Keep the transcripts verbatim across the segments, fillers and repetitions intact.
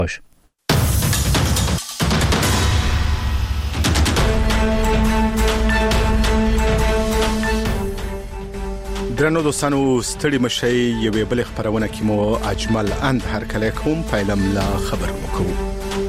باش. درنو دوستانو ستړي مشي یوې بل خبرونه کې مو اجمل اند هر کله کوم پایلم لا خبر وکړو.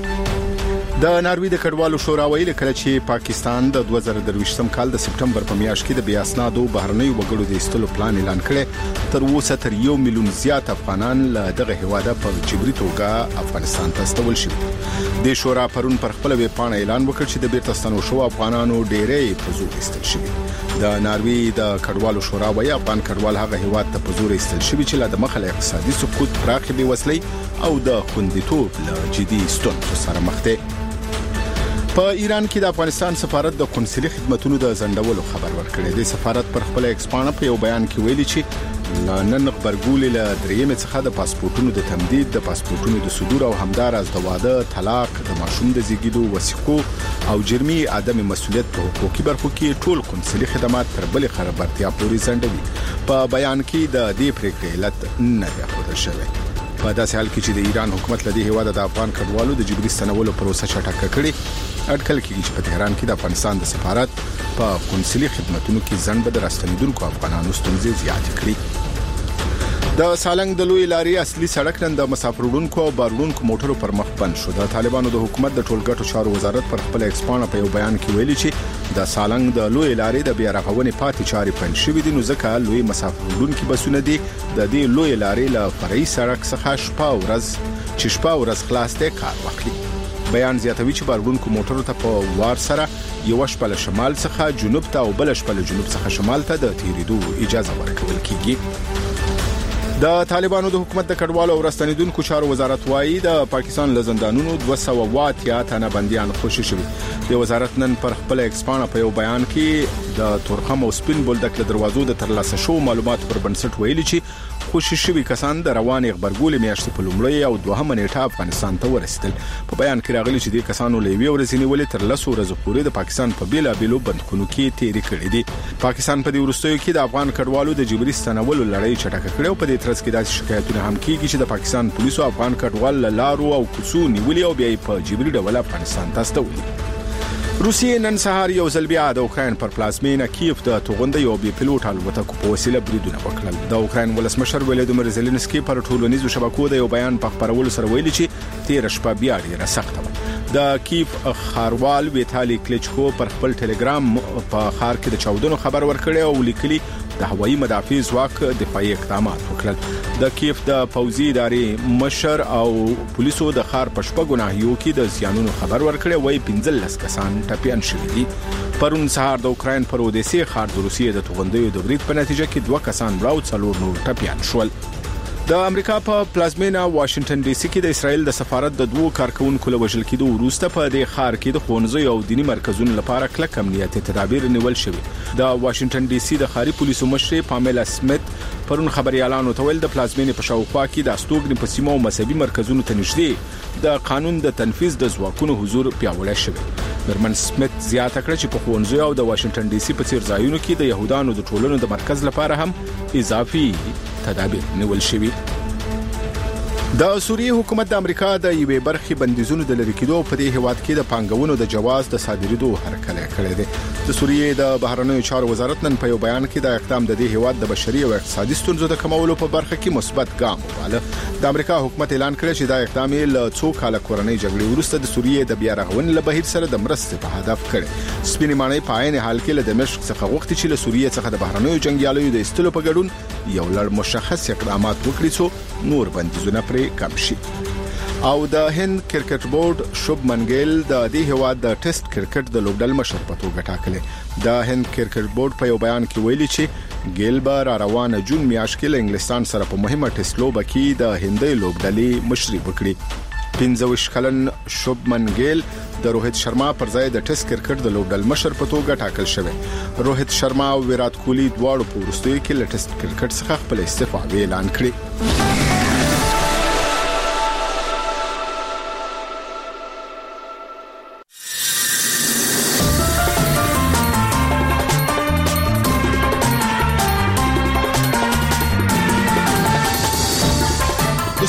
د ناروی د کډوالو شورا ویل کړ چې پاکستان د دوه زره درویشتم کال د سپټمبر په میاشت کې د بیا اسنادو بهرنیو وګړو د ایستلو پلان اعلان کړ. تر اوسه تر یو میلیون زیات افغانان له دغه هواده په جبري توګه افغانستان ته استول شوي. د شورا پرون پر خپل ویب پاڼه اعلان وکړ چې د بیرته ستنو شو افغانانو ډېرې په زور ایستل شوي. د ناروی د کډوالو شورا وایي افغان کډوال هغه هواد ته په زور ایستل شوي چې له مخه اقتصادي سقوط، پراخې بېوزلۍ او د خوندیتوب له جدي ستونزو سره مخ دي. په ایران کې د افغانستان سفارت د قونسلي خدماتو د ځنډولو خبر ورکړی دی. سفارت پر خپل ایکسپانه په یو بیان کې ویلي چې نن خبرګول له درېمه څخه د پاسپورتونو د تمدید، د پاسپورتونو د صدور او همدارس د واده، طلاق، د ماشوم د زیږیدو وثیقو او جرمي عدم مسؤلیت په حقوقي برخو کې ټول قونسلي خدمات تر بلې خبرتیا پورې ځنډوي. په بیان کې د دې پریکړې علت نه دی ښودل شوی. په داسې حال کې چې د ایران حکومت لدی هواده د افغان کډوالو د جبري ستنولو پروسه چټکه کړې، اټکل کېږي چې په تهران کې د افغانستان د سفارت په قونسلي خدماتو کې ځنډ به د راستنیدونکو افغانانو ستونزې زیاتې کړي. د سالنګ د لوی لارې اصلي سړک نن د مسافروړونکو او باروړونکو موټرو پر مخ بند شو. د طالبانو د حکومت د ټولګټو چارو وزارت پر خپل ایکسپانه په یو بیان کې ویلي چې د سالنګ د لوی لارې د بیا رغونې پاتې چارې پند شوې دي، نو ځکه لوی مسافروړونکو بسونه دي د دې لوی لارې له فرعي سړک څخه شپه ورځ چې شپه ورځ خلاص دي کار وکړي. بیان زیاتوي چې باروړونکو موټرو ته په وار سره یو شپه له شمال څخه جنوب ته او بل شپه له جنوب څخه شمال ته د تیریدو اجازه ورکول کیږي. د طالبانو د حکومت د کډوالو او راستنیدونکو چارو وزارت وايي د پاکستان له زندانونو دوه سوه واتیا تنه بنديان خوشي شوي. د وزارت نن پر خپل ایکسپانه په یو بیان کې د تورخم او سپین بولدک له دروازو د ترلاسه شو معلومات پر بنسټ ویلي چې خوشي شوي کسان د روان خبرګول میاشتې په لومړی او دوهمه نیټه افغانستان ته ورسېدل. په بیان کې راغلي چې د کسانو لوي ورځې نیولې تر لسو ورځې پورې د پاکستان په بیلا بیلو بندخونو کې تیری کړې دي. پاکستان په دې وروستیو کې د افغان کډوالو د جبري ستنولو لړۍ چټکه کړې او په دې ترڅ کې داسې شکایتونه هم کیږي چې د پاکستان پولیسو افغان کډوال له لارو او کوڅو نیولې او بیا په جبري ډول افغانستان ته استولي. روسیې نن سهار یو ځل بیا د اوکراین پر پلازمینه کیف د توغنده یو بي پيلوټ الوتکو په وسیله بریدونه وکړل. د اوکراین ولسمشر ولادیمیر زيلنسکي پر ټولنیزو شبکو د یو بیان په خبرولو سره ویلي چې تیر شپه بیا ډیره سخته وه. د کیف خاروال ویتالي کلیچکو پر خپل ټلګرام په خار کې د چاودنو خبر ورکړی او لیکلي د هوایي مدافع ځواک دفاعي اقدامات وکړل. د کیف د پوځي ادارې مشر او پولیسو د خار په شپږو ناحیو کې د زیانونو خبر ورکړی، وایي پنځلس کسان ټپيان شوي دي. پرون سهار د اوکراین پر اودیسي خار د روسیې د توغندیو د برید په نتیجه کې دوه کسان راو څلور نور ټپيان شول. د امریکا په پلازمینه واشنگټن ډي سي کې د اسرایل د سفارت د دوه کارکونکو له وژل کېدو وروسته په دې ښار کې د ښوونځي او دینی مرکزونو لپاره کلک امنیتي تدابیر نیول شوي. د واشنگټن ډي سي د ښاري پولیسو مشر پامیلا سمیت پرون خبريالانو ته ویل د پلازمینې په شاوخوا کې د استوګنې په سیمو او مذهبي مرکزونو ته نږدې د قانون د تنفيذ د ځواکونو حضور پیاوړی شوی. برمن سمیت زیاته کړه چې په ښوونځي او د واشنگټن ډي سي په څیر ځایونو کې د يهودانو د ټولنو د مرکز لپاره هم اضافي تدابیر نیول شوي. د سوریې حکومت د امریکا د یوې برخې بندیزونو د لری کېدو په دې هواد کې د پانګونو د جواز د صادریدو هرکلی کړی دی. د سوریې د بهرنیو چارو وزارت نن په یو بیان کې د اقدام د دې هواد د بشري او اقتصادي ستونزو د کمولو په برخه کې مثبت ګام وواله. د امریکا حکومت اعلان کړی چې دا اقدام له څو کاله کورنۍ جګړې وروسته د سوریې د بیا رغونې له بهیر سره د مرستې په هدف کړی. سپینې ماڼۍ په عین حال کې له دمشق څخه غوښتي چې له سوریې څخه د بهرنیو جنگیالیو د استلو په ګډون یو لړ مشخص اقدامات وکړي څو نور بندیزونه پرې کم شي. او د هند کرکټ بورډ شوبمن ګیل د دې هواد د ټیسټ کرکټ د لوبډل مشر په توګه ټاکلې. د هند کرکټ بورډ په یو بیان کې ویلي چې ګیل به را روانه جون میاشت کې له انګلستان سره په مهمه ټیسټ لوبه کې د هندۍ لوبډلې مشري وکړي. پنځه ویشت کلن شوبمن ګیل د روهیت شرما پر ځای د ټیسټ کرکټ د لوبډل مشر په توګه ټاکل شوی. روهیت شرما او ویرات کوهلی دواړو په وروستیو کې له ټیسټ کرکټ څخه خپل استعفا اعلان کړی.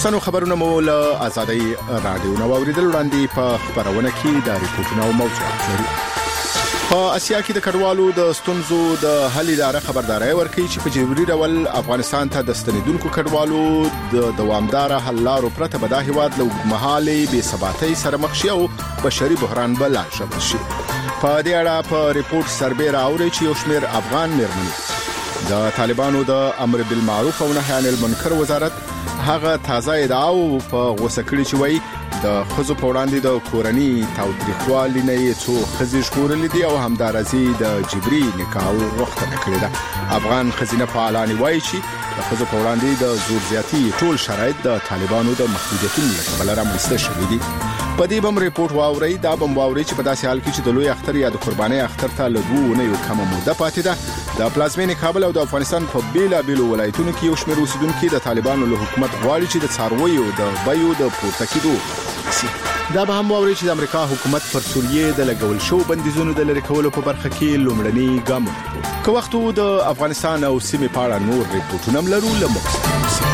دوستانو خبرونه مو له آزادۍ رادیو نو اوریدل وړاندې په خبرونه کې د ریپورتونو موضوعات لري. په اسیا کې د کډوالو د ستونزو د حل اداره خبرداري ورکړي چې په جبري ډول افغانستان ته د ستنیدونکو کډوالو د دوامدار حل لارو پرته به د هیواد له محالي بې ثباتۍ سره مخ شي او بشري بحران بل شامل شي. په دې اړه په ریپورت سربېره اوري چې یو شمېر افغان مېرمنې د طالبانو د امر بالمعروف او نهي عن المنکر وزارت هغه تازه ادعاو په غوسه کړی چې وایي د خزو په وړاندې د کورنۍ تاوتریخوالي نه څو خزې ژغورلې دي او همدارسي د جبري نکاح وختونه کړی ده. افغان خزینه فعالان وایي چې د خزو په وړاندې د زور زیاتی ټول شرایط د طالبانو د محدودیتونو له کبله رامنځته شوي دي. په دې بم ریپورت واوري دا بم واوري چې په داسې حال کې چې د لوی اختر یا د قرباني اختر ته لګو نه یو کم موده پاتې ده د پلازمینې کابل او د افغانستان په بیلا بیلو ولایتونو کې یو شمېر اوسیدونکو د طالبانو له حکومت غواړي چې د څارویو د بایو د پورته کېدو دا به هم واوري چې د امریکا حکومت پر سوریې د لګول شو بندیزونو د لری کولو په برخه کې لومړني ګام که وختو د افغانستان او سیمې په اړه نور ریپورتونه لرو لمو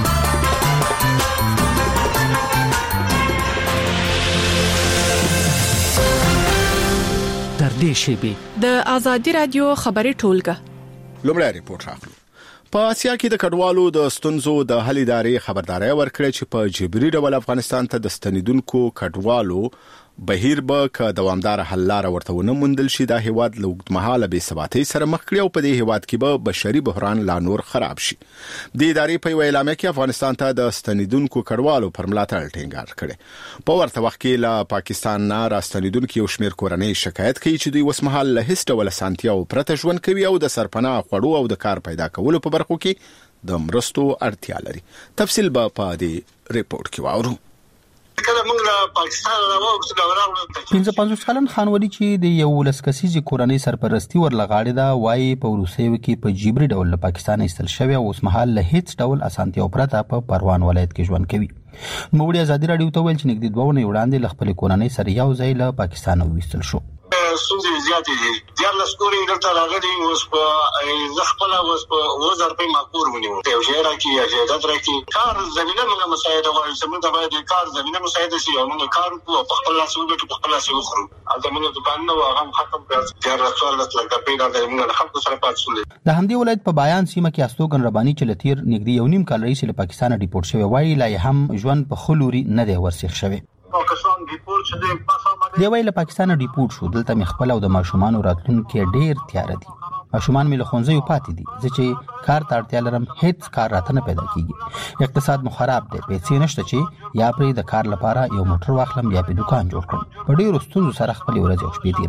د آزادی رادیو خبري ټولګه لومړی ریپورت راغلو. په اسیا کې د کډوالو د ستونزو د حل ادارې خبرداري ورکړه چې په جبري ډول افغانستان ته د ستنیدونکو کډوالو بهیر به ک دوامدار حل لار ورته ونه مندل شي د هیواد لوګد مهاله به ثباتي سره مخ کړي او په دې هیواد کې به بشري بحران لا نور خراب شي. د ادارې په اعلامیه کې افغانستان ته د ستنیدونکو کډوالو پر ملاتړ ټینګار کړي. په ورته وخت کې له پاکستان نه راستنیدونکو یو شمېر کورنۍ شکایت کوي چې دوی وسمحال له هیڅ ډول سانتیاو پرته ژوند کوي او د سرپناه خړو او د کار پیدا کولو په برخو کې د مرستو اړتیا لري. تفصیل به په دې ریپورت کې واورو. کله موږ له پاکستان راوځو دا راوړل پنځه پنځوس کلن خانوالي چې د یو لسکسیزي کورنۍ سرپرستی ورلغاړي دا وایي په روسیو کې په جبري ډول له پاکستان ایستل شوی او اوس مهال له هیڅ ډول اسانتیاو پرته په پروان ولایت کې ژوند کوي. نوموړي آزادي رادیو ته ویل چې نږدې دوه ونې وړاندې له خپل کورنۍ سره یو ځای له پاکستان وویستل شو. سوزي زیاتې دي د لاسکوري دلته راغلي اوس په زخپل اوس په وزر په ماکور ونیو ته یو راکی یا جهاد راکی کار زمينه موږ مساعده غواړو چې موږ باید کار زمينه مساعده شي او موږ کار کوو په خپل لاس وګټو په خپل لاس وخورو اته موږ دکان نو هغه ختم کړ چې راځول لکه پیدا د موږ خلکو سره پاتول. د همدې ولایت په بیان سیمه کې استوګن رباني چې لتیر نږدې یو نیم کال رئیس له پاکستان ډیپورت شوی وایي لا هم ژوند په خلوري نه دی ورسېخ شوی. پاکستان ډیپورت شوی دی وایي له پاکستان ډیپورت شو دلته مې خپل او د ماشومان راتلونکي ډیر تیار دي. ماشومان مې له ښوونځیو پاتې دي زه چې کار ته اړتیا لرم هیڅ کار راته نه پیدا کیږي. اقتصاد مو خراب دی پیسې نشته چې یا پرې د کار لپاره یو موټر واخلم یا په دکان جوړ کړم. په ډیرو ستونزو سره خپل ورځې او شپې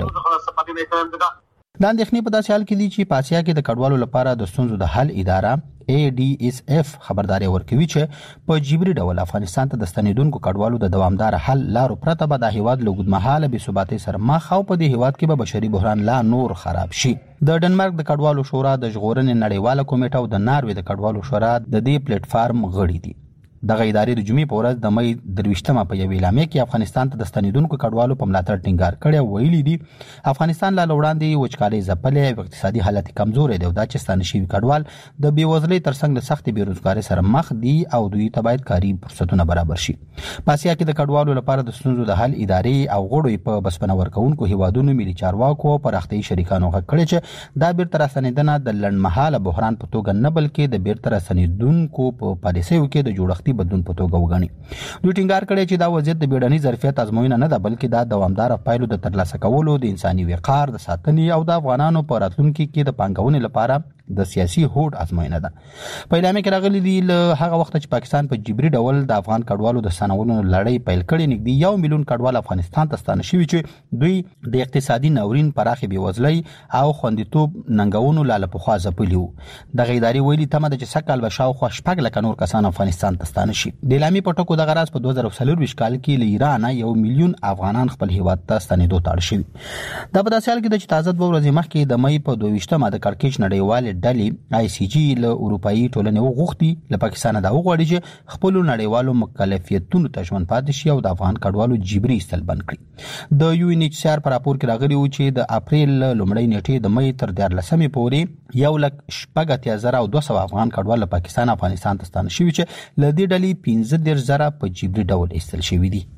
تیروم. د اندېښنې په داسې حال کې دي چې په اسیا کې د کډوالو لپاره د ستونزو د حل اداره اے ډي اس اف خبرداري ورکوي چې په جبري ډول افغانستان ته د ستنیدونکو کډوالو د دوامدار حل لارو پرته به د هیواد لوګد مهاله بې ثباتۍ سره مخ او په دې هیواد کې به بشري بحران لا نور خراب شي. د ډنمارک د کډوالو شورا د ژغورنې نړیواله کمیټه او د ناروې د کډوالو شورا د دې پلیټ فارم غړي دي. دغه ادارې د جمعې په ورځ د مې درویشتمه په یوه اعلامیه کې افغانستان ته د ستنیدونکو کډوالو په ملاتړ ټینګار کړی او ویلي دي افغانستان لا وړاندې وچکالۍ ځپلې او اقتصادي حالت کمزورې دی او دا چې ستانه شوي کډوال د بېوزلۍ ترڅنګ له سختې بېروزګارۍ سره مخ دي او دوی ته باید کاري فرصتونه برابر شي. په اسیا کې د کډوالو لپاره د ستونزو د حل ادارې او غړو په بسپنه ورکوونکو هیوادونو ملي چارواکو او پراختیایي شریکانو غږ کړی چې دا بیرته راستنېدنه د لنډمهاله بحران په توګه نه بلکې د بیرته راستنېدونکو په پالیسیو کې د جوړښتي بدلون په توګه غني. دوی ټینګار کړی چې دا وضعیت د بیړني ظرفیت ازموینه نه ده بلکې دا دوامدار پایلو د ترلاسه کولو د انساني وقار د ساتنې او د افغانانو په راتلونکي کې د پانګونې لپاره د سیاسي هوډ ازموینه ده. په اعلامیه کې راغلي دي له هغه وخت چې پاکستان په جبري ډول د افغان کډوالو د سنولو لړۍ پیل کړې نږدې یو میلیون کډوال افغانستان ته ستانه شوي چې دوی د اقتصادي ناورین پراخې بېوزلۍ او خوندیتوب ننګونو لاله پخوا ځپلي وو. دغه ادارې ویلي تمه ده چې سږ کال به شاوخوا شپږ لکه نور کسان افغانستان ته ستانه شي. د اعلامیې په ټکو دغه راز په دوه زره څلرویشت کال کې له ایران یو میلیون افغانان خپل هیواد ته ستنېدو ته اړ شوي. دا په داسې حال کې ده چې تازه دوه ورځې مخکې د مې په دوه ویشتمه د کړکېچ نړیوالې ډلې آی سی جی له اروپאי ټولنې وغوښتي له پاکستان دا وغواړي چې خپل نړیوالو مکلفیتونو ته ژمن پاتې شي او د افغان کډوالو جبري ایستل بند کړي. د یو ان ایچ سی آر پر راپور کې راغلي و چې د اپریل لومړۍ نیټې د مې تر دیارلسمې پورې یو لک شپږ اتیا زره او دوه سوه افغان کډوال له پاکستان افغانستان ته ستانه شوي چې له دې ډلې پنځه دېرش زره په جبري ډول ایستل شوي دي.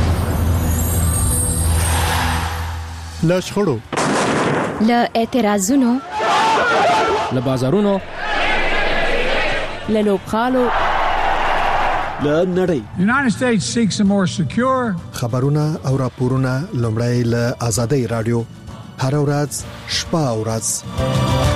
له شخړو، له اعتراضونو، له بازارونو، له لوبخالو، له نړۍ United States seeks a more secure خبرونه او راپورونه لومړی له آزادۍ رادیو هر ورځ شپه او ورځ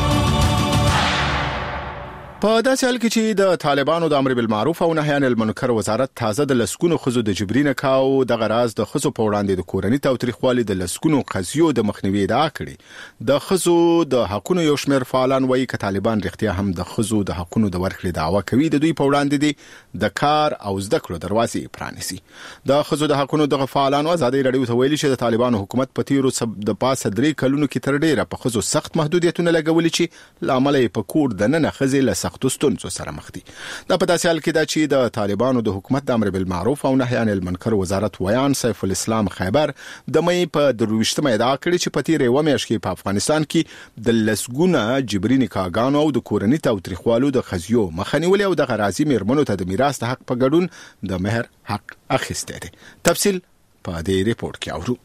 په داسې حال کې چې د طالبانو د امر بالمعروف او نهي عن المنکر وزارت تازه د لسکونو خزو د جبري نکاو د غراز د خزو په وړاندې د کورنۍ تاوتریخوالي د لسکونو قضیو د مخنیوي ادعا کړې. د خزو د حقونو یو شمېر فعالان وایي چې طالبان رښتیا هم د خزو د حقونو د ورکړې دعوه کوي د دوی په وړاندې دي د کار او زده کړو دروازې پرانیسي. د خزو د حقونو د فعالانو ازادي رادیو ته ویلي چې د طالبانو حکومت په تیرو د پاسه درې کلونو کې تر ډیره په خزو سخت محدودیتونه لګولي چې لامل یې په کور د نن خزې له سختو ستونزو سره مخ دي. دا په داسې حال کې دا چې د طالبانو د حکومت د امر بالمعروف او نهي عن المنکر وزارت ویان سیف الاسلام خیبر د مې په درویشتمه ادعا کړې چې په تیرې و میاشت کې په افغانستان کې د لسګونه جبري نکاحګانو او د کورنۍ تاوتریخوالو د خزیو مخنیول او د غرازي میرمنو ته د میراث حق په ګډون د مهر حق اخیسته دي. تفصیل په دې ریپورت کې اورو.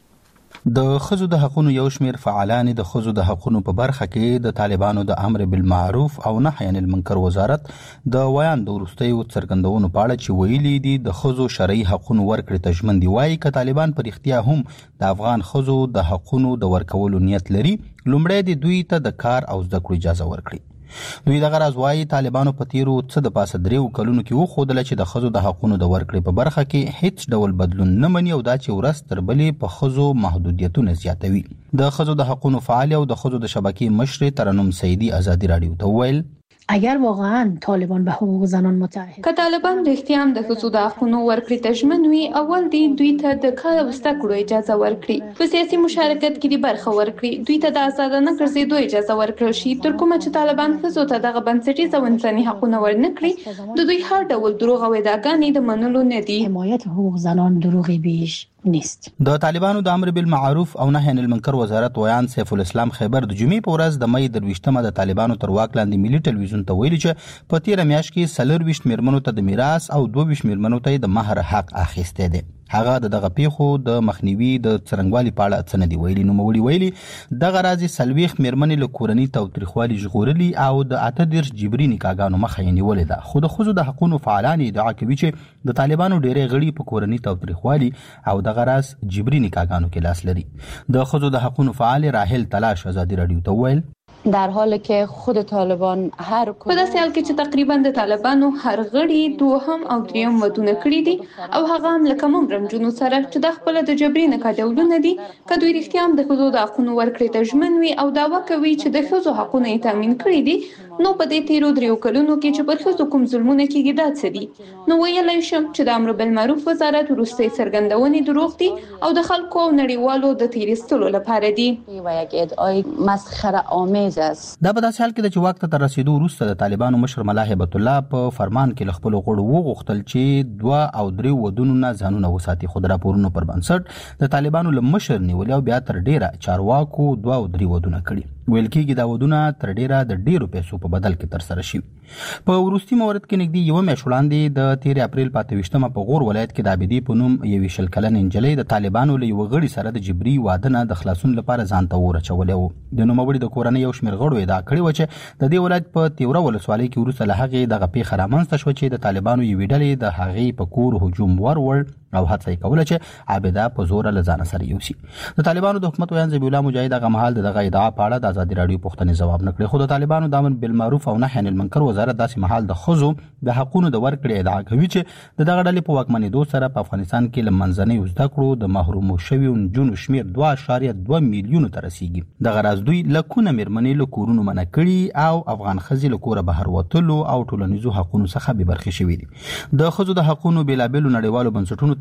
د خزو د حقونو یو شمیر فعالان د خزو د حقونو په برخه کې د طالبانو د امر بالمعروف او نهي عن المنکر وزارت د ویان د وروستیو څرګندونو په اړه چې ویلي دي د خزو شرعي حقونو ورکړې ته ژمن دي. وایي چې طالبان پر اختیار هم د افغان خزو د حقونو د ورکولو نیت لري لومړی د دوی ته د کار او زده کړو اجازه ورکړي. دوی دغه راز وایي طالبانو په تیرو څه د پاسه دریو کلونو کې وښودله چې د ښځو د حقونو د ورکړې په برخه کې هیڅ ډول بدلون نه مني او دا چې ورځ تر بلې په ښځو محدودیتونه زیاتوي. د ښځو د حقونو فعال او د ښځو د شبکې مشرې ترنم سیدی آزادي رادیو ته وویل اگر واقعا طالبان به حقوق زنان متعهد که طالبان رښتیا هم د ښځو د حقونو ورکړې ته ژمن وي اول دی دوی ته د کار او زده کړو اجازه ورکړي، په سیاسي مشارکت کې د برخه ورکړي، دوی ته د آزادانه ګرځېدو اجازه ورکړل شي. تر کومه چې طالبان ښځو ته دغه بنسټیز او انساني حقونه ورنه کړي د دوی هر ډول دروغ او ادعاګانې د منلو نه دي. حمایت حقوق زنان دروغی بیش نیست. د طالبانو د امر بالمعروف او نهي عن المنکر وزارت ویان سیف الاسلام خیبر د جمعې په ورځ د مې درویشتمه د طالبانو تر واک لاندې ملي ټلویزیون ته ویلي چې په تیره میاشت کې څلور ویشت میرمنو ته د میراث او دوه ویشت میرمنو ته د مهر حق اخیسته دي. هغه د دغه پیښو د مخنیوي د څرنګوالي په اړه څه نه دی ویلي. نوموړي ویلي دغه راځي څلوېښت میرمنې له کورنۍ تاوتریخوالي ژغورلي او د اته دېرش جبري نکاحګانو مخه یې نیولې ده. خو د ښځو د حقونو فعالان ادعا کوي چې د طالبانو ډېری غړي په کورنۍ تاوتریخوالي او دغه راز جبري نکاحګانو کې لاس لري. د ښځو د حقونو فعال راحل تلاش آزادي رادیو ته ویل در حالی که خود طالبان هر په داسې حال کې چې تقریبا د طالبانو هر غړي دوهم او دریم ودونه کړي دي او هغه هم لکه ممرنجونو سره چې د خپل د جبري نکاح ډولونه دي که دوی رښتیا هم د ښځو د حقونو ورکړې ته ژمن وي او دعوا کوي چې د ښځو حقونه یې تامین کړي دي نو په دې تیرو دریو کلونو کې چې پر ښځو کوم ظلمونه کېږي دا څه دي نو ویلی شم چې د امر بالمعروف وزارت وروستۍ څرګندونې دروغ دي او د خلکو او نړیوالو د تیریستلو لپاره دي و یک ادعای مسخره آمیز. دا په داسې حال کې د چې وخت ته رسیدو وروسته د طالبانو مشر ملا هیبت الله په فرمان کې له خپلو غړو وغوښتل چې دوه او درې ودونو نه ځانونه وساتي. خو د راپورونو پر بنسټ د طالبانو له مشر نیولې او بیا تر ډیره چارواکو دوه او درې ودونه کړي. ویل کېږي دا ودونه تر ډیره د ډیرو پیسو په بدل کې ترسره شي. په وروستي مورد کې نږدې یوه میاشت وړاندې د تیرې اپریل په اته ویشتمه په غور ولایت کې د عابدې په نوم یوې شل کلنې نجلۍ د طالبانو له یوه غړي سره د جبري واده نه د خلاصون لپاره ځان ته اور اچولی و. د نوموړي د کورنۍ یو شمېر غړو ادعا کړې وه چې د دې ولایت په تیوره ولسوالۍ کې وروسته له هغې دغه پیښه رامنځته شوه چې د طالبانو یوې ډلې د هغې په کور هجوم وروړ او هڅه یې کوله چې عابده په زوره له ځانه سره یوسي. د طالبانو د حکومت ویان ذبیح الله مجاهد هغه مهال د دغه ادعا په اړه د ازادي راډیو پوښتنې ځواب نه کړې. خو د طالبانو د امر بالمعروف او نهي عن المنکر وزارت داسې مهال د ښځو د حقونو د ورکړې ادعا کوي چې د دغه ډلې په واکمنېدو سره په افغانستان کې له منځنیو زده کړو د محرومو شویو نجونو شمېر دوه اعشاریه دوه میلیونو ته رسیږي. دغه راز دوی لکونه میرمنې له کورونو منع کړي او افغان ښځې له کوره بهر وتلو او ټولنیزو حقونو څخه بې برخې شوي دي. د ښځو د حقونو بېلابېلو نړیوالو بنسټونو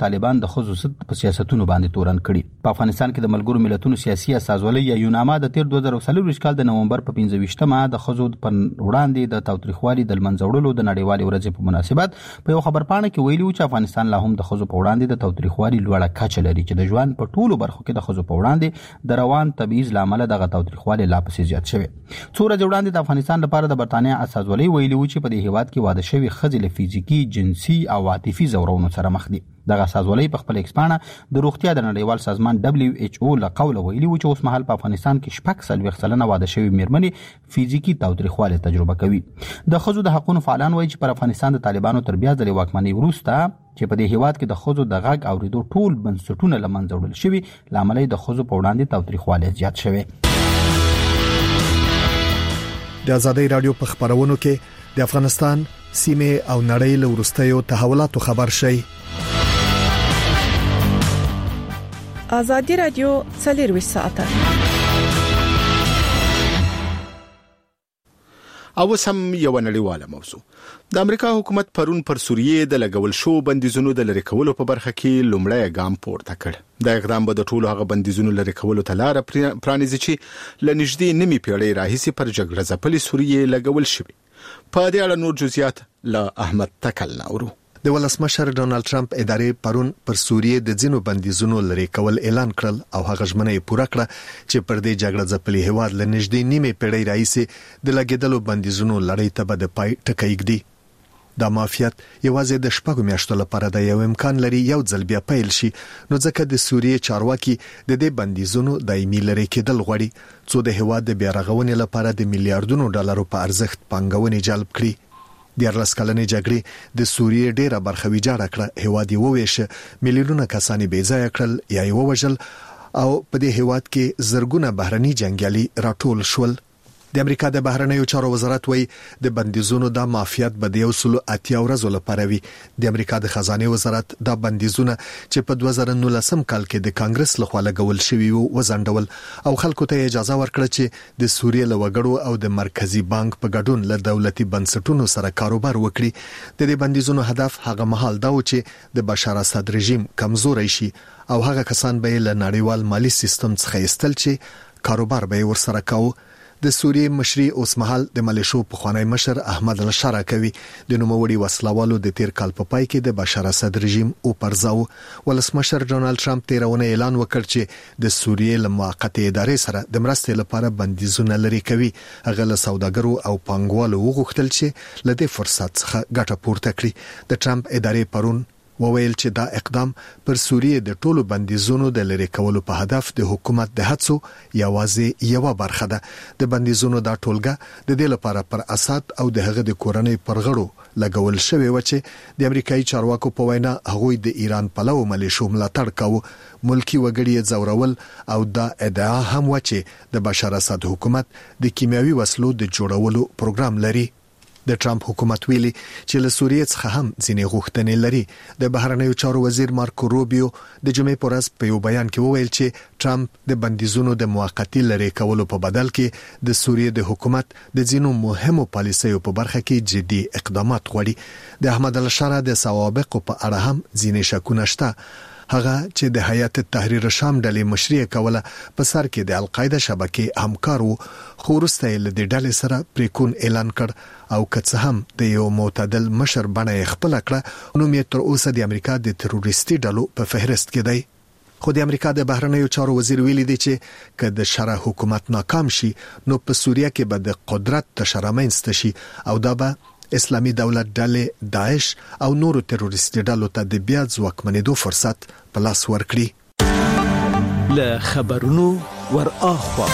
طالبان د خصوص په سیاستونو باندې تورن کړي. په افغانستان کې د ملګرو ملتونو سیاسي اساسولۍ یا یوناما د تیر دوه زره څلور کال د نومبر په پنځه ویشتمه د خزو په وړاندې د تاوتریخوالي د منځوړلو د نړیوالې ورځې په مناسبت په یو خبرپاڼه کې ویلي و چې افغانستان لا هم د خزو په وړاندې د تاوتریخوالي لوړه کچه لري چې د ژوند په ټولو برخو کې د خزو په وړاندې د روان تبعیض لامل دغه تاوتریخوالي لا پسې زیات شوی. څو ورځې وړاندې د افغانستان لپاره د برتانیا اساسولۍ ویلي و چې په دې هیواد کې واده شوی ښځې له فزیکي، جنسي او عاطفي ځورونو سره مخ دي. دغه اساسولۍ په خپل ایکسپانه د روغتیا د نړیوال سازمان دبليو ایچ او له قوله ویلي و چې اوس مهال په افغانستان کې شپږ څلوېښت سلنه واده شوي میرمنې فزیکي تاوتریخوالي تجربه کوي. د ښځو د حقونو فعالان وایي چې پر افغانستان د طالبانو تر بیا ځلې واکمنۍ وروسته چې په دې هیواد کې د ښځو د غږ اورېدو ټول بنسټونه له منځه وړل شوي، له امله د ښځو په وړاندې تاوتریخوالی زیات شوی. د ازادۍ رادیو په خبرونو کې د افغانستان سیمه او نړۍ له وروستیو تحولاتو خبر شي. ازادي رادیو څلور ساعته او سم یو نړیواله موضوع. د امریکا حکومت پرون پر سوریې د لګول شو بندیزونو د لری کولو په برخه کې لومړی ګام پورته کړ. دا اقدام به د ټولو هغه بندیزونو لری کولو ته لار پرانیزي چې لنږدې نیمه پیړۍ راهیسې پر جګړه ځپلې سوریې لګول شوی. په دې اړه نور جزئیات له احمد تکل نورو. د ولسمشر ډونالد ټرمپ ادارې پرون پر سوریې د ځینو بندیزونو لري کول اعلان کړل او هغه ژمنه یې پوره کړه چې پر دې جګړه ځپلي هیواد لنږدې نیمه پیړۍ راهیسې د لګیدلو بندیزونو لړۍ ته به د پای ټکی ږدي. دا مافیات یوازې د شپږو میاشتو لپاره د یو امکان لري یو ځل بیا پیل شي، نو ځکه د سوریې چارواکي د دې بندیزونو دایمي لري کېدل غواړي څو د هیواد د بیا رغونې لپاره د میلیارډونو ډالرو په ارزښت پانګونې جلب کړي. د ارلس کلنې جګړې د سوریې ډیره برخه ویجاړه کړه، هیواد یې وویشه، میلیونونه کسان یې بېځایه کړل یا یې ووژل او په دې هیواد کې زرګونه بهرني جنگیالي راټول شول. د امریکا د بهرنیو چارو وزارت وایي د بندیزونو د مافیات به د یو سلو اتیا ورځو لپاره وي. د امریکا د خزانه وزارت د بندیزونه چې په دوه زره نولسم کال کې د کانګرس لخوا لګول شوی وو وزندول او خلکو ته اجازه ورکړه چې د سوریې له وګړو او د مرکزی بانک په ګډون له دولتي بنسټونو سره کاروبار وکړي. د دې بندیزونو هدف هغه مهال دا و چې د بشار اسد رژیم کمزوري شي او هغه کسان به له نړیوال مالی سیستم څخه ایستل چې کاروبار به ورسره کاوه. د سوریې مشري اوس مهال د ملیشو په خوانی مشر احمد الشارع کوي. د نوموړي وسلوالو د تیر کال په پای کې د بشار اسد رژیم او پرځاو. ولسمشر ډونالد ټرمپ تیرونه اعلان وکړ چې د سوریې له موقته ادارې سره د مرستې لپاره بندیزونه لري کوي. هغه له سوداګرو او پانګوالو وغوښتل چې له دې فرصت څخه ګټه پورته کړي. د ټرمپ ادارې پرون وویل چې دا اقدام پر سوریې د ټولو بندیزونو د لری کولو په هدف د حکومت د هڅو یوازې یو برخه ده. د بندیزونو دا ټولګه د دې لپاره پر اسد او د هغه د کورنۍ پرغړو لګول شوی و چې د امریکایي چارواکو په وینا هغوی د ایران پلو ملیشو ملاتړ کاوه. ملکی وګړي زورول او دا ادعا هم و چې د بشار اسد حکومت د کیمیاوي وسلو د جوړولو پروګرام لري. د ټرمپ حکومت ویلي چې له سوریې څخه هم ځینې غوښتنې لري. د بهرنیو چارو وزیر مارکو روبیو د جمعې په ورځ په یو بیان کې وویل چې ټرمپ د بندیزونو د موقتی لري کولو په بدل کې د سوریې د حکومت د ځینو مهمو پالیسیو په برخه کې جدي اقدامات غواړي. د احمد الشارع د سوابق په اړه هم ځینې شکونه شته. هغه چې د حیات تحریر شام ډلې مشري کوله په سر کې د القاعده شبکې همکارو، خو وروسته یې له دې ډلې سره پریکون اعلان کړ او که څه هم د یو معتدل مشر بڼه یې خپله کړه، نو یې تر اوسه د امریکا د تروریستي ډلو په فهرست کې دی. خو د امریکا د بهرنیو چارو وزیر ویلي دی چې که د شرع حکومت ناکام شي نو په سوریه کې به د قدرت تشرمنست شي او دا به اسلامي دولت ډلې داعش او نورو تروریستي ډلو ته د بیا ځواکمنېدو فرصت په لاس ورکړي. له خبرونو ور اخوا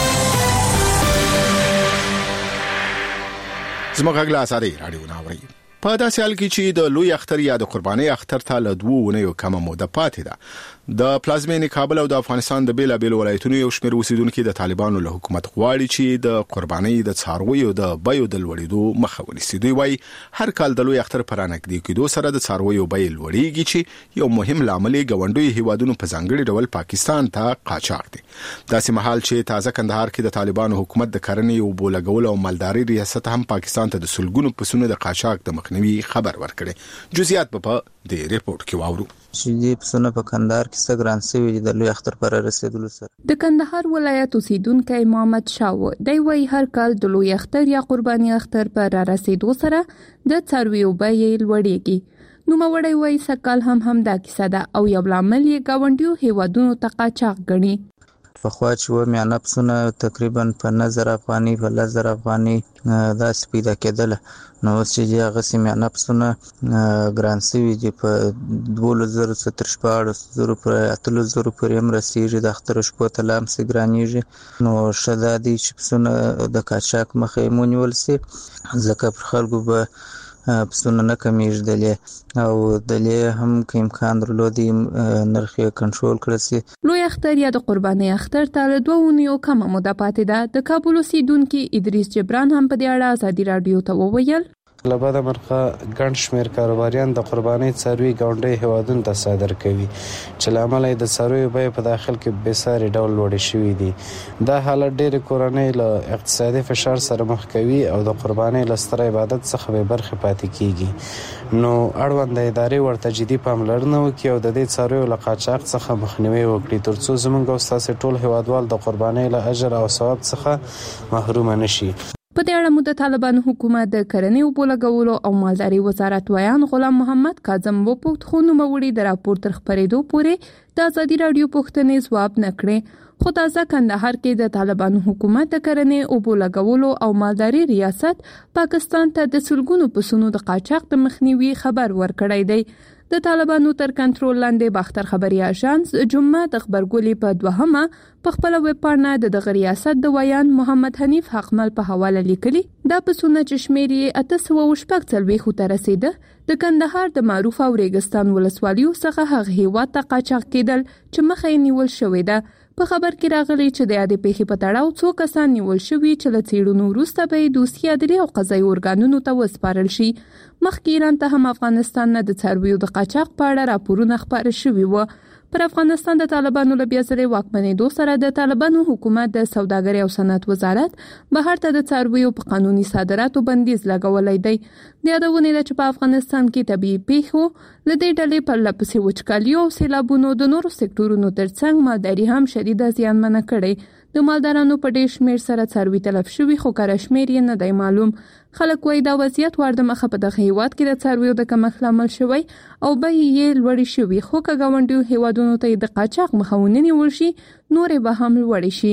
زموږ غږ له ازادۍ رادیو ناوړي. په داسې حال کې چې د لوی اختر یا د قربانۍ اختر ته له دوه ونیو کمه موده پاتې ده، د پلازمینې کابل او د افغانستان د بیلابیل ولایتونو یو شمېر اوسیدونکو د طالبانو له حکومت غواړي چې د قربانۍ د څارویو د بیو د لوړېدو مخه ونیسي. دوی وایي هر کال د لوی اختر پر رانږدې کېدو سره د څارویو بیې لوړېږي چې یو مهم لامل یې ګاونډیو هیوادونو په ځانګړي ډول پاکستان ته قاچاق دی. داسې مهال چې تازه کندهار کې د طالبانو حکومت د کرنې او اوبو لګولو او مالدارۍ ریاست هم پاکستان ته د سلګونو پسونو د قاچاق د مخنیوي خبر ورکړي. جزئیات په دې ریپورت کې واورو. چې دې پسونه په کندهار کې څه ګران شوي دي د لوی اختر پر رسیدلو سره. د کندهار ولایت اوسیدونکی محمد شاه دی وایي هر کال د لوی اختر یا قرباني اختر پر رسیدو سره د څارویو بیې لوړېږي. نو موړی وایي سکال هم هم دا کیسه ده او یو لامل یې ګاونډیو هیوادونو ته قاچاق ګڼي. پخوا چې و میانه پسونه تقریبا په نظر افغاني په لزر افغاني داسې پیدا کېدل، نو اوس چې هغه سیمانه پسونه ګران شوي دي په دولس زره تر شپاړس زره پورې اتلس زره پورې هم رسیږي، د اختر شپو ته لا هم څه ګرانېږي. نو ښه دا دی چې پسونه د قاچاق مخه یې ونیول سي، ځکه پر خلکو به پسونه نه کمیږدلې او دلې هم که امکان درلودی نرخ یې کنټرول کړی سي. لوی اختر یا د قرباني اختر ته له دوه اونیو کمه موده پاتې ده. د کابل اوسیدونکي ادریس جبران هم په دې اړه ازادي راډیو ته وویل له بده مرغه ګڼ شمېر کاروباریان د قرباني څاروي ګاونډي هیوادونو ته صادر کوي، چې له امله د څارویو بیې په داخل کې بېساري ډول لوړې شوي دي. دا حالت ډېرې کورنۍ له اقتصادي فشار سره مخ کوي او د قرباني له ستر عبادت څخه بې برخې پاتې کیږي. نو اړوند ادارې ورته جدي پاملرنه وکړي او د دې څارویو له قاچاق څخه مخنیوي وکړي، ترڅو زموږ او ستاسې ټول هیوادوال د قرباني له اجر او ثواب څخه محروم نشي. په دې اړه مو د طالبانو حکومت د کرنې اوبو لګولو او مالداري وزارت ویان غلام محمد کاظم وپوښت، خو نوموړي د راپور تر خپرېدو پورې د ازادي راډیو پوښتنې ځواب نه کړې. خو تازه کندهار کې د طالبانو حکومت د کرنې اوبو لګولو او مالداري ریاست پاکستان ته د سلګونو پسونو د قاچاق د مخنیوي خبر ورکړی دی. د طالبانو تر کنټرول لاندې باختر خبري اژانس جمعه د خبرګولې په دوهمه په خپل ویب پاڼه د دغه ریاست د ویان محمد حنیف حقمل په حواله لیکلي دا پسونه چې شمېر یې اته سوه شپږ څلوېښتو ته رسېده د کندهار د معروف او ریګستان ولسوالیو څخه هغه هیواد ته قاچاق کېدل چې مخه یې نیول شوې ده. په خبر کې راغلی چې د یادې پیښې په تړاو څو کسان نیول شوي چې له څېړنو وروسته به یې دوسیه عدلي او قضایي ارګانونو ته وسپارل شي. مخکې ایران ته هم افغانستان نه د څارویو د قاچاق په اړه راپورونه خپاره شوي وو. پر افغانستان د طالبانو له بیا ځلې واکمنېدو سره د طالبانو حکومت د سوداګرۍ او صنعت وزارت بهر ته د څارویو په قانوني صادراتو بندیز لګولی دی. د یادونې ده چې په افغانستان کې طبیعي پیښو له دې ډلې پرله پسې وچکالیو او سیلابونو د نورو سکتورونو ترڅنګ مالداري هم شدیده زیانمنه کړې. د مالدارانو په ډېر شمېر سره څاروي تلف شوي، خو کره شمېر یې نه دی معلوم. خلک وایي دا وضعیت ور د مخه په دغه هیواد کې د څارویو د کمښت لامل شوی او بیې یې لوړې شوي، خو که ګاونډیو هیوادونو ته د قاچاق مخه ونه نیول شي نورې به هم لوړې شي.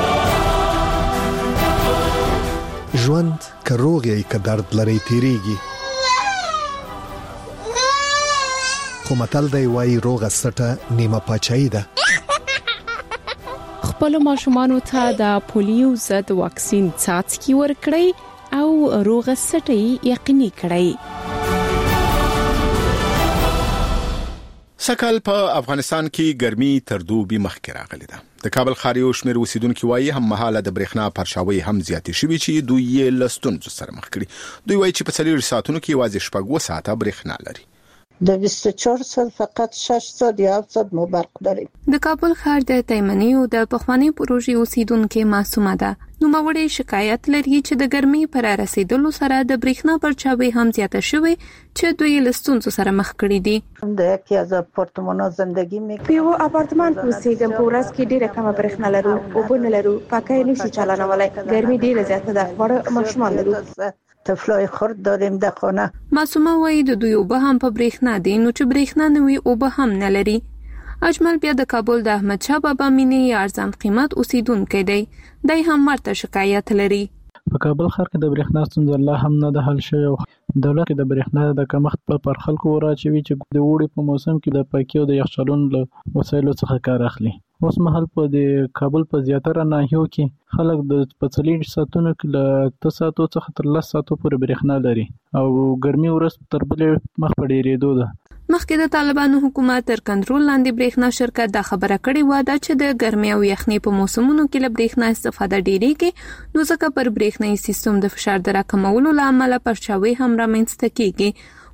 ژوند که روغ یې که درد لري تیریږي، خو متل دی وایي روغه سټه نیمه پاچاهي ده. خپل ماشومانو ته د پولیو ضد واکسین څاڅکي ورکړئ او روغه سټه یقیني کړئ. سکل په افغانستان کې ګرمي تر دوبي مخکې راغلې ده. د کابل ښار یو شمېر اوسیدونکو وایي هم مهاله د برېښنا پرشاوي هم زیاتې شوي چې دوی یې له ستونزو سره مخ کړي. دوی وایي چې په څلور ساعتونو کې یوازې شپږ اووه ساعته برېښنا لري. د بیست و چهار ساعت فقط شش ساعت یا هفت ساعت مو برق داریم. د کابل ښار د تیمنیو د پخوانی پروژې اوسیدونکو معصومه ده. نو موړې شکایت لري چې د ګرمۍ پر رسیدلو سره د برېښنا پرچاوي هم زیاته شوې چې دوی له ستونزو سره مخ کړي دي. د یکی از آپارتمان‌ها زندگی میکنم. په یو آپارتمان کې اوسېږم. په ورځ کې ډېره کمه برېښنا لرو، اوبه نه لرو، پکې نشو چلانولای. ګرمي ډېره زیاته ده. خواړه ماشومان لرو. طفلای خرد داریم در خانه. معصومه وایي د دوی اوبه هم په برېښنا دي، نو چې برېښنا نه وي اوبه هم نه لري. اجمل بیا د کابل د احمد شاه بابا مینې ارزان قیمت اوسیدونکی دی. دای هم مرته شکایت لري. په کابل ښار کې د برېښنا ستونزه لا هم نه ده حل شوې او دولت د برېښنا د کمښت په پر خلکو وراچوي چې د اوړي په موسم کې د پاکي او د یخچالونو له وسایلو څخه کار اخلي. اوس مهال په د کابل په زیاتره ناحیو کې خلک د په څلور ساعتونو کې له اته ساعتو څخه تر لس ساعتو پورې برېښنا لري او ګرمي ورځ تر بلې مخ په ډېرېدو ده. مخکې د طالبانو حکومت تر کنټرول لاندې برېښنا شرکت دا خبره کړې وه دا چې د ګرمۍ او یخنۍ په موسمونو کې له برېښنا استفاده ډېرېږي، نو ځکه پر برېښنایي سیستم د فشار د راکمولو له امله پرچاوي هم رامنځته کېږي.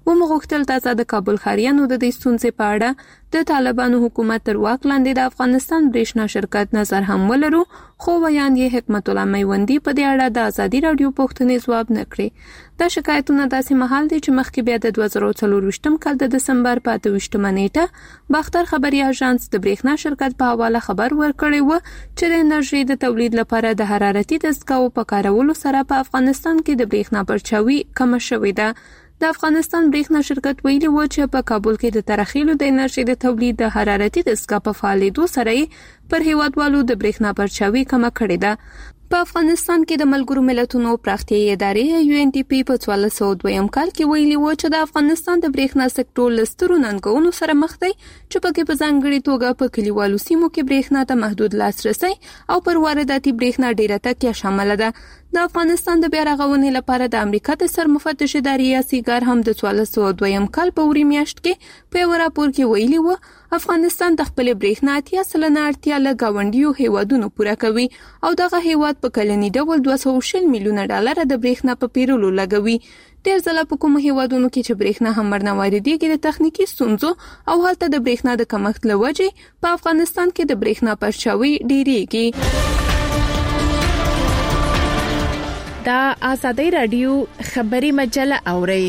و مغوښتل تازه د کابل ښاریانو د دې ستونزې په اړه د طالبانو حکومت تر واک لاندې د افغانستان برېښنا شرکت نظر هم ولرو، خو ویان یې حکمت الله میوندي په دې اړه د ازادي راډیو پوښتنې ځواب نه کړې. دا شکایتونه داسې مهال دي چې مخکې بیا د دوه زره څلرویشتم کال د دسمبر په اته ویشتمه نیټه باختر خبري اژانس د برېښنا شرکت په حواله خبر ورکړی و چې د انرژي د تولید لپاره د حرارتي دستګاو په کارولو سره په افغانستان کې د برېښنا پرچاوي کم شوې ده. د افغانستان برېښنا شرکت ویلي و چې په کابل کې د ترخیلو د انرژي د تولید د حرارتي دستګاه په فعالیدو سره پر هیوادوالو د برېښنا پرچاوي کم کړې ده. په افغانستان کې د ملګرو ملتونو پراختیایي ادارې یو ان ډي پی په څوارلس سوه دویم کال کې ویلي و چې د افغانستان د برېښنا سکتور له سترو ننګونو سره مخ دی چې پکې په ځانګړې توګه په کلیوالو سیمو کې برېښنا ته محدود لاسرسی او پر وارداتي برېښنا ډیره تکیه شامله ده. د افغانستان د بیا رغونې لپاره د امریکا د سرمفتش ادارې یاسیګار هم د څوارلس سوه دویم کال په وری میاشت کې په یو راپور کې ویلي و افغانستان د خپل برېښنا اتیا سلنه اړتیا له ګاونډیو هیوادونو پوره کوي او دغه هیواد په کلني ډول دوه سوه او شل میلیونه ډالر د برېښنا په پیرلو لګوي. ډېر ځله په کومو هیوادونو کې چې برېښنا هم ورنه واردېږي د تخنیکي ستونزو او هلته د برېښنا د کمښت له وجې په افغانستان کې د برېښنا پرچاوي ډېرېږي. دا ازادي راډیو خبري مجله اوري.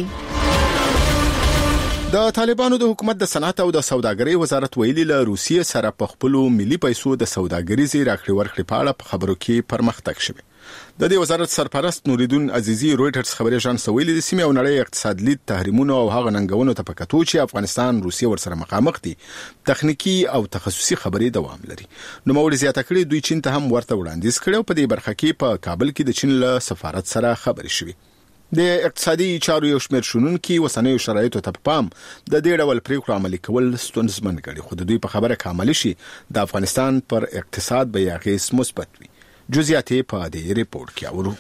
د طالبانو د حکومت د صنعت او د سوداګرۍ وزارت ویلي له روسیې سره په خپل ملي پیسو د سوداګریزي راکړې ورکړې په اړه په خبرو کې پرمختګ شوی. د دې وزارت سرپرست نوریدون عزیزی رويټرز خبري اژانس ویلي د سیمې او نړۍ اقتصاد لید تحریمونو او هغه ننګونو ته پکاتو چې افغانستان روسیې ورسره مخامخ دي تخنیکی او تخصصي خبري دوام لري. نو موري زیاته کړي دوی چین ته هم ورته وړاندیز کړو په دې برخه کې په کابل کې د چین له سفارت سره خبري شوې. د اقتصادي چارو یو شمېر شنونکي وسنیو شرایطو ته پام د دې ډول پریکړو عملي کول ستونزمن ګڼي، خو د دوی په خبره کې عملي شي د افغانستان پر اقتصاد به اغیز مثبت وي. جزئیات په دې ریپورت کې اورو.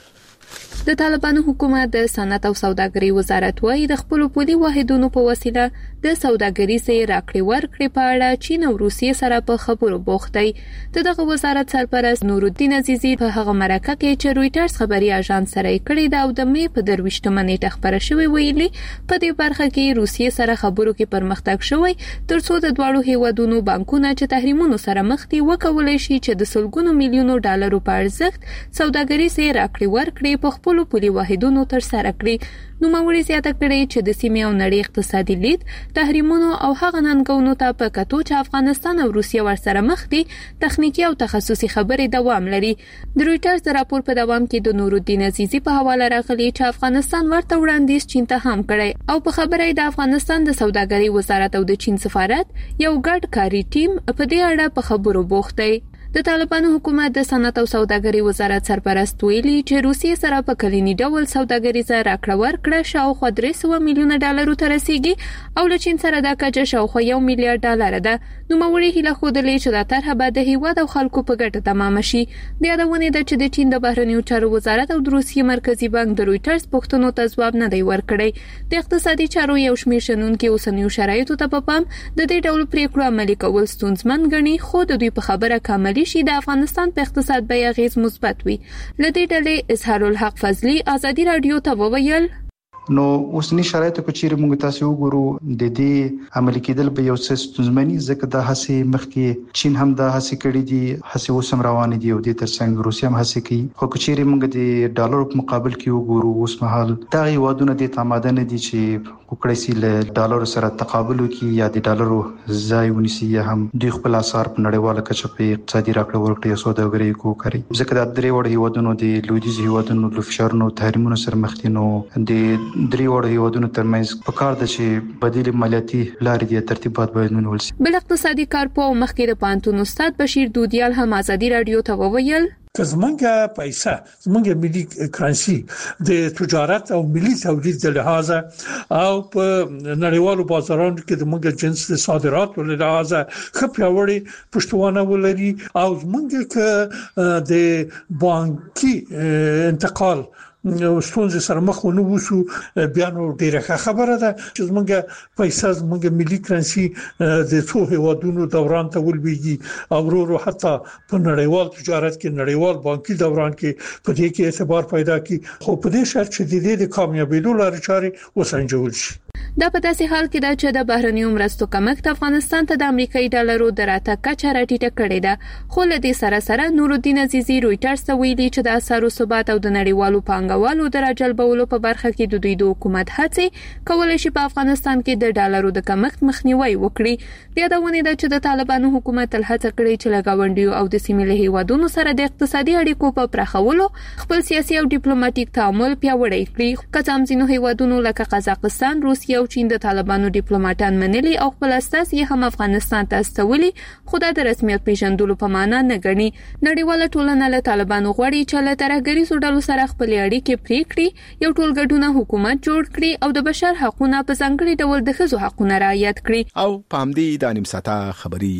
د طالبانو حکومت د صنعت او سوداګرۍ وزارت وايي د خپل پولي واحدونو په وسیله د سوداګریزي راکړې ورکړې په اړه چین او روسیې سره په خبرو بوخت دی. دغه وزارت سرپرست نورالدین عزیزی په هغه مرکه کې چې رويټرز خبري اژانس سره کړی دا او د مې په درويشتمه نیټه خبره شوې ویلي په دې برخه کې روسیې سره خبرو کې پرمختګ شوی ترڅو د دواړو هیوادونو بانکونه چې تحریمونو سره مخ دي وکولای شي چې د سلګونو میلیونو ډالرو په ارزښت سوداګریزي راکړې ورکړې په خپل پولي واحدونو تر سره کړی. نو موري زیاته کړی چې د سیمې او نړۍ اقتصادي لید تحریمونو او هغه ننګونو ته په کتو چې افغانستان او روسیه ورسره مخ دي تخنیکی او تخصصي خبرې دوام لري. د رويټرز د راپور په دوام کې د نورالدین عزیزی په حواله راغلی چې افغانستان ورته وړاندیز چین ته هم کړی او په خبره د افغانستان د سوداګرۍ وزارت او د چین سفارت یو ګډ کاري ټیم په دې اړه په خبرو بوخت دی. د طالبانو حکومت د صنعت او سوداګرۍ وزارت سرپرست ویلي چې روسیې سره په کلني ډول سوداګریزه راکړه ورکړه شاوخوا درې سوه میلیونه ډالرو ته رسیږي او له چین سره دا کچه شاوخوا یو میلیارډ ډالر ده. نوموړي هیله ښودلې چې دا طرحه به د هیواد او خلکو په ګټه تمامه شي. د یادونې ده چې د چین د بهرنیو چارو وزارت او د روسیې مرکزی بانک د رويټرز پوښتنو ته ځواب نه دی ورکړی. د اقتصادي چارو یو شمېر شنونکي اوسنیو شرایطو ته په پام د دې ډول پریکړو عملي کول ستونزمن ګڼي، خو د دوی په خبره کاملي شي د افغانستان په اقتصاد به اغیز مثبت وي. لدې ډلې اظهار الحق فضلی ازادي رادیو ته وویل نو اوسنی شرایطو کې چې موږ تاسو وګورو د دې عملي کېدل به یو څه ستونزمني ځکه د هڅې مخکې چین هم د هڅې کړې دي، هڅې اوس هم روان دي او د ترڅنګ روسیه هم هڅې کوي. خو چې موږ د ډالر په مقابل کې وګورو اوس مهال دا یوادونه د تماده نه دي چې وکړي سي له ډالر سره تقابل وکړي یا د ډالرو ځای ونیسي یا هم د خپل اثر په نړیواله کچه په اقتصادي راکړه ورکړه سوداګرۍ کوي. ځکه د درې وړ هیوادونو د لویدیځ هیوادونو له فشارونو تحریمونو سره مخ دي. نو د درې وړ هیوادونو ترمنځ په کار د چې بدیل مالیاتي لارې دي ترتیبات باید ونیول شي. بل اقتصادي کارپوه مخکې د پانتون استاد بشیر دودیال هم ازادي رادیو ته وویل که زمونږه پیسې زمونږه ملي کرنسي د تجارت او ملي تولید د لحاظه او په نړیوالو بازارونو کې د موږ جنس صادراتو له لحاظه خپلوړي پښتوانه ولري او زمونږه ک د بانکي انتقال ستونزې سره مخ ونه وسو بیا نو ډیره خبره ده چې زمونږه پیسې زمونږه ملي کرنسي د څو هیوادونو دوران ته ولويږي او ورو حتی په نړیوال تجارت کې نړیوال بانکي دوران کې په دې کې اعتبار پیدا کی. خو په دې شرط چې د دې د کامیابیدو لارې چارې وسنجول شي. دا په داسې حال کې ده چې د بهرنیو مرستو کمښت افغانستان ته د امریکایي ډالرو د راتګ کچه راټیټه کړې ده. خو له دې سره سره نورالدین عزیزي رويټرز ته ویلي چې د اسعارو ثبات او د نړیوالو پانګوالو د راجلبولو په برخه کې د دوی د حکومت هڅې کولای شي په افغانستان کې د ډالرو د کمښت مخنیوي وکړي. یادونه ده چې د طالبانو حکومت تل هڅه کړې چې له ګاونډیو او د سیمې له هیوادونو سره د اقتصادي اړیکو په پراخولو خپل سیاسي او ډیپلوماټیک تعامل پیاوړی کړي. که څه هم ځینو هیوادونو لکه قزاقستان، روسیه او چین د طالبانو ډیپلوماټان منلي او خپل استازي هم افغانستان ته استولي، خو دا د رسمیت پیژندلو په معنا نه ګڼي. نړیواله ټولنه له طالبانو غواړي چې له ترهګریزو ډلو سره خپل اړیکې پرې کړي، یو ټولګډونه حکومت جوړ کړي او د بشر حقوقو په ځانګړي ډول د ښځو حقوقونه رعایت کړي. او پام دې د نیم ساعته خبري